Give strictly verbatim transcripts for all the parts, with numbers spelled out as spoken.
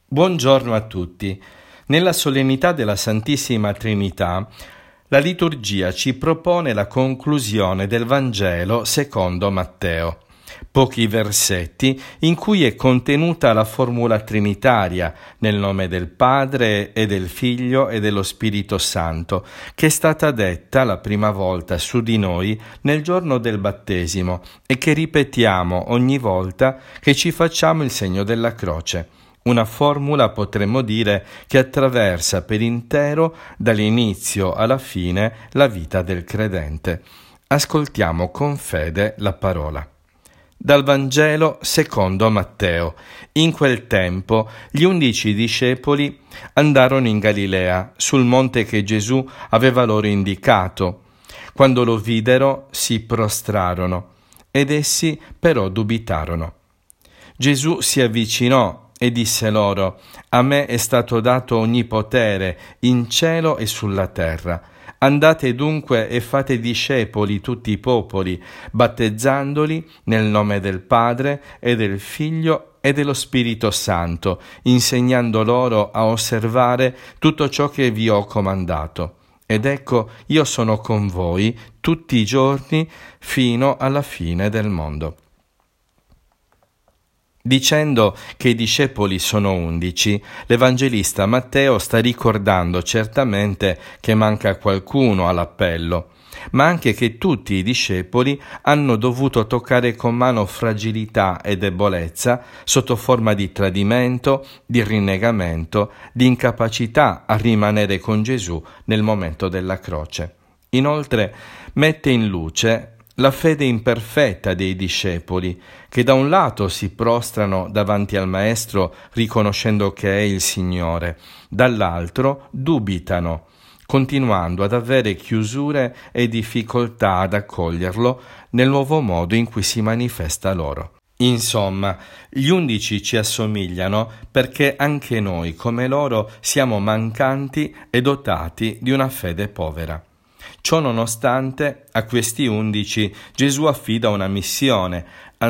Buongiorno a tutti. Nella solennità della Santissima Trinità, la liturgia ci propone la conclusione del Vangelo secondo Matteo. Pochi versetti in cui è contenuta la formula trinitaria nel nome del Padre e del Figlio e dello Spirito Santo, che è stata detta la prima volta su di noi nel giorno del battesimo e che ripetiamo ogni volta che ci facciamo il segno della croce. Una formula, potremmo dire, che attraversa per intero, dall'inizio alla fine, la vita del credente. Ascoltiamo con fede la parola. Dal Vangelo secondo Matteo. In quel tempo gli undici discepoli andarono in Galilea, sul monte che Gesù aveva loro indicato. Quando lo videro si prostrarono, ed essi però dubitarono. Gesù si avvicinò e disse loro: «A me è stato dato ogni potere in cielo e sulla terra. Andate dunque e fate discepoli tutti i popoli, battezzandoli nel nome del Padre e del Figlio e dello Spirito Santo, insegnando loro a osservare tutto ciò che vi ho comandato. Ed ecco, io sono con voi tutti i giorni fino alla fine del mondo». Dicendo che i discepoli sono undici, l'Evangelista Matteo sta ricordando certamente che manca qualcuno all'appello, ma anche che tutti i discepoli hanno dovuto toccare con mano fragilità e debolezza sotto forma di tradimento, di rinnegamento, di incapacità a rimanere con Gesù nel momento della croce. Inoltre mette in luce la fede imperfetta dei discepoli, che da un lato si prostrano davanti al Maestro riconoscendo che è il Signore, dall'altro dubitano, continuando ad avere chiusure e difficoltà ad accoglierlo nel nuovo modo in cui si manifesta loro. Insomma, gli undici ci assomigliano perché anche noi, come loro, siamo mancanti e dotati di una fede povera. Ciò nonostante, a questi undici Gesù affida una missione: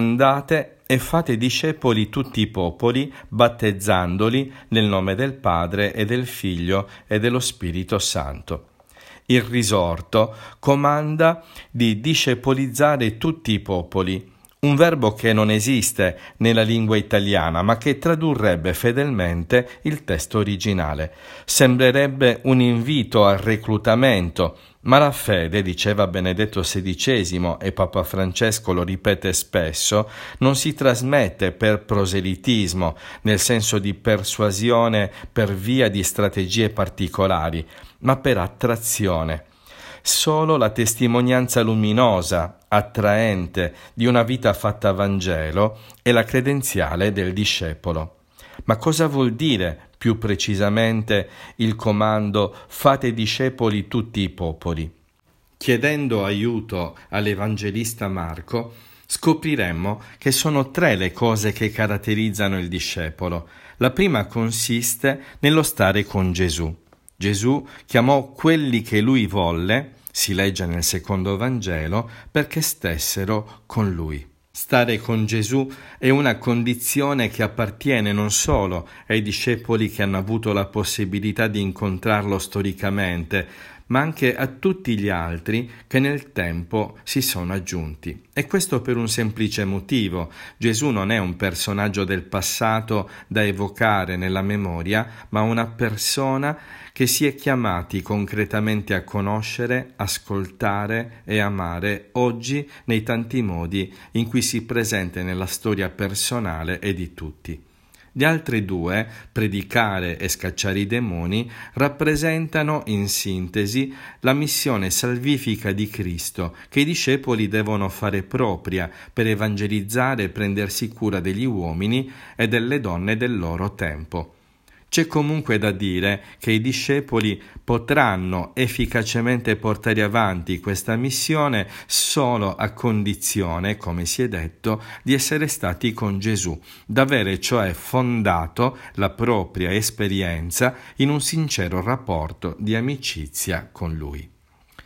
andate e fate discepoli tutti i popoli, battezzandoli nel nome del Padre e del Figlio e dello Spirito Santo. Il risorto comanda di discepolizzare tutti i popoli, un verbo che non esiste nella lingua italiana, ma che tradurrebbe fedelmente il testo originale. Sembrerebbe un invito al reclutamento, ma la fede, diceva Benedetto sedicesimo e Papa Francesco lo ripete spesso, non si trasmette per proselitismo, nel senso di persuasione per via di strategie particolari, ma per attrazione. Solo la testimonianza luminosa, attraente, di una vita fatta Vangelo è la credenziale del discepolo. Ma cosa vuol dire più precisamente il comando «fate discepoli tutti i popoli»? Chiedendo aiuto all'Evangelista Marco, scopriremmo che sono tre le cose che caratterizzano il discepolo. La prima consiste nello stare con Gesù. Gesù chiamò quelli che lui volle, si legge nel secondo Vangelo, perché stessero con lui. Stare con Gesù è una condizione che appartiene non solo ai discepoli che hanno avuto la possibilità di incontrarlo storicamente, ma anche a tutti gli altri che nel tempo si sono aggiunti. E questo per un semplice motivo: Gesù non è un personaggio del passato da evocare nella memoria, ma una persona che si è chiamati concretamente a conoscere, ascoltare e amare oggi nei tanti modi in cui si presenta nella storia personale e di tutti. Gli altri due, predicare e scacciare i demoni, rappresentano in sintesi la missione salvifica di Cristo che i discepoli devono fare propria per evangelizzare e prendersi cura degli uomini e delle donne del loro tempo. C'è comunque da dire che i discepoli potranno efficacemente portare avanti questa missione solo a condizione, come si è detto, di essere stati con Gesù, d'avere cioè fondato la propria esperienza in un sincero rapporto di amicizia con Lui.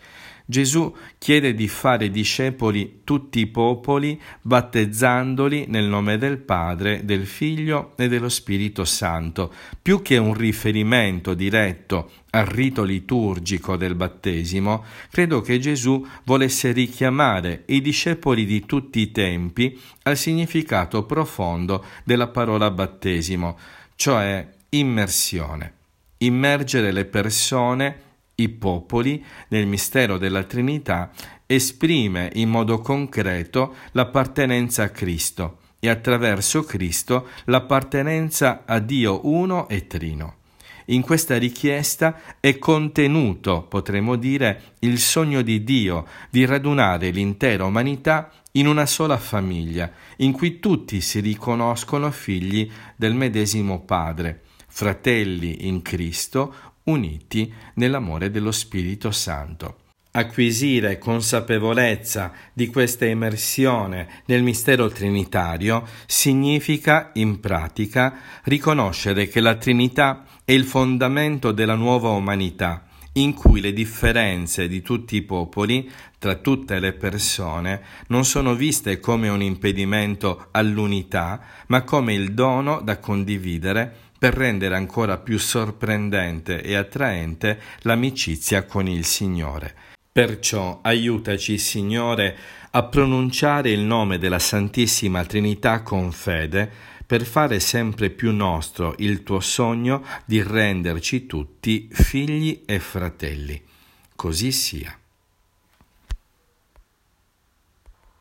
Gesù chiede di fare discepoli tutti i popoli, battezzandoli nel nome del Padre, del Figlio e dello Spirito Santo, più che un riferimento diretto al rito liturgico del battesimo. Credo che Gesù volesse richiamare i discepoli di tutti i tempi al significato profondo della parola battesimo, cioè immersione. Immergere le persone, i popoli, nel mistero della Trinità esprime in modo concreto l'appartenenza a Cristo e attraverso Cristo l'appartenenza a Dio uno e trino. In questa richiesta è contenuto, potremmo dire, il sogno di Dio di radunare l'intera umanità in una sola famiglia, in cui tutti si riconoscono figli del medesimo Padre, fratelli in Cristo, uniti nell'amore dello Spirito Santo. Acquisire consapevolezza di questa immersione nel mistero trinitario significa, in pratica, riconoscere che la Trinità è il fondamento della nuova umanità, in cui le differenze di tutti i popoli, tra tutte le persone, non sono viste come un impedimento all'unità, ma come il dono da condividere per rendere ancora più sorprendente e attraente l'amicizia con il Signore. Perciò aiutaci, Signore, a pronunciare il nome della Santissima Trinità con fede, per fare sempre più nostro il tuo sogno di renderci tutti figli e fratelli. Così sia.